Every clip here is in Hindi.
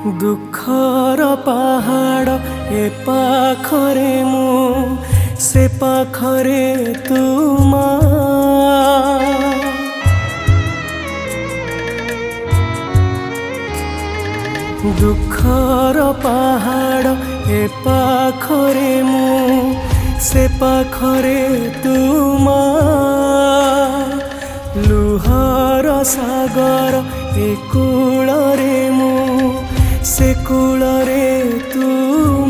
दुखर पहाड़ ए पाखरे मु से पाखरे तुम दुखर पहाड़ ए पाखरे मु से पाखरे तुम लुहर सागर ए कूलरे मु से कूलरे तुम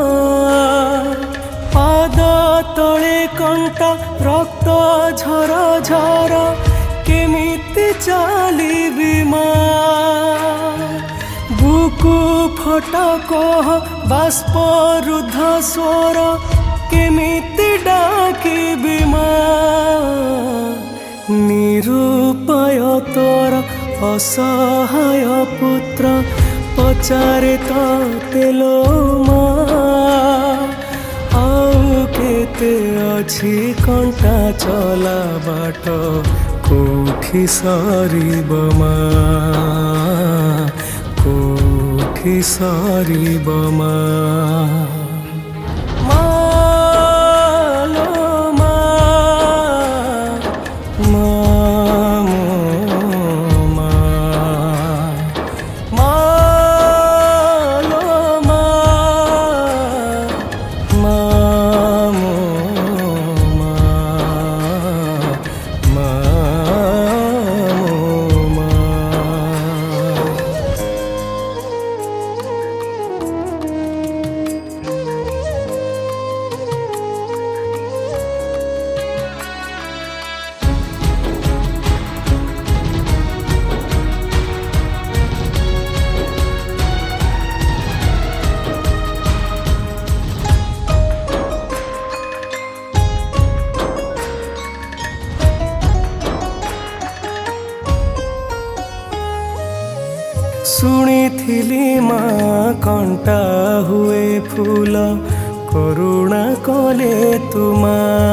पाद तले कंटा रक्त झर झर केमिति चलिबी बुकु फटक बाष्प रुद्ध स्वर केमिति डाकिबी निरूपय तोर असहाय पुत्र पचारे तेलो आउ केते अछि कंटा चला बाट कोठी सरीब कोठी सरीब शुणिथिली माँ कंटा हुए फूल करुणा कले तुमा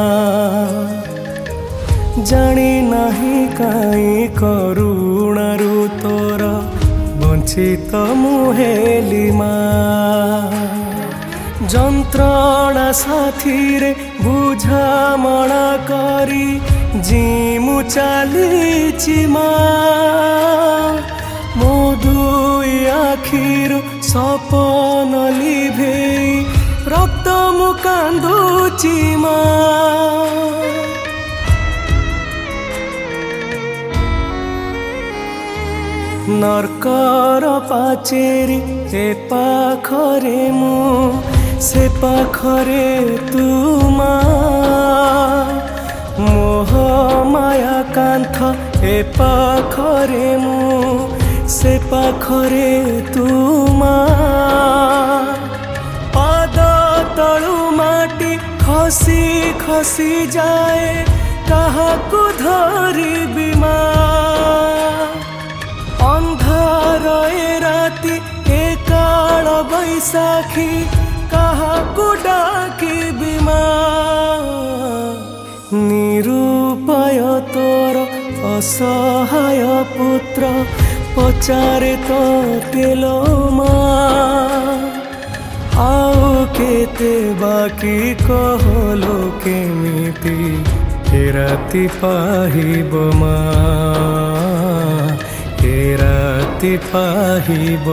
जानी नहीं काई करुणारु तोर वंचित मुहेली जंत्रणा साथी रे बुझामणा करी जीमु चालीची मो दुई आखिरु सपन लिभे रक्त मु कांदुची नरकर पाचेरी ए पाखरे मु से पाखरे तुम मोह माया कांथ ए पाखरे मु से पाखरे तुम पाद तलु माटी खसी खसी जाए काहाकु धरिबी अंधार ए राति ए काल बैसाखी काहाकु डाकिबी निरूपय तोर असहाय पुत्र पचारे तेलो आउ केते बाकी कहलो केमिति ए राति पाहिब ए राति पाहिब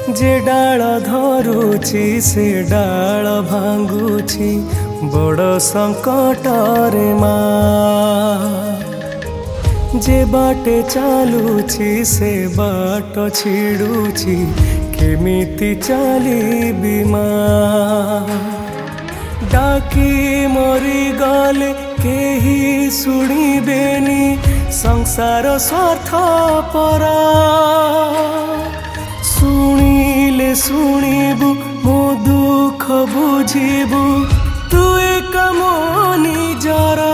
जे डाल धरुची से डाल भांगुची बड़ संकटरे माँ जे बाटे चालुची से बाट छिड़ुची केमिति चलिबी माँ डाकी मरी गले केही शुणिबेनी संसार स्वार्थ परा शुणिले शुणिबु मो दुख बुझिबु तु एक मनी जरा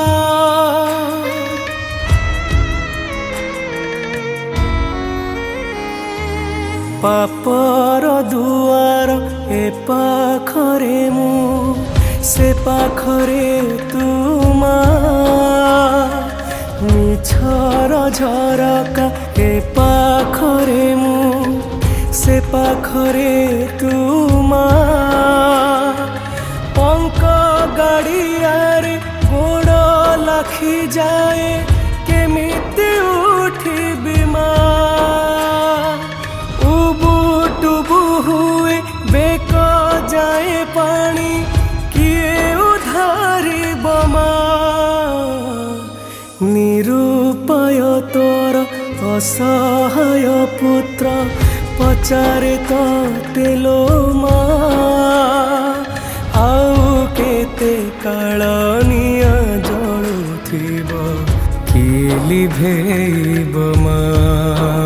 पापर दुआर ए पाखरे मु से पाखरे तू मिछर झरका ए पाखरे मु से पाखरे तू पंक गाड़ियारे गोड़ लाखी जाए केमिति उठिबी टुबु हुए बेक जाए पानी किए उधारी बमा निरूपाय तोर असहाय पुत्र पचारे तेलो आउ केते कालनिया जलुथिब कि लिभेइब मा।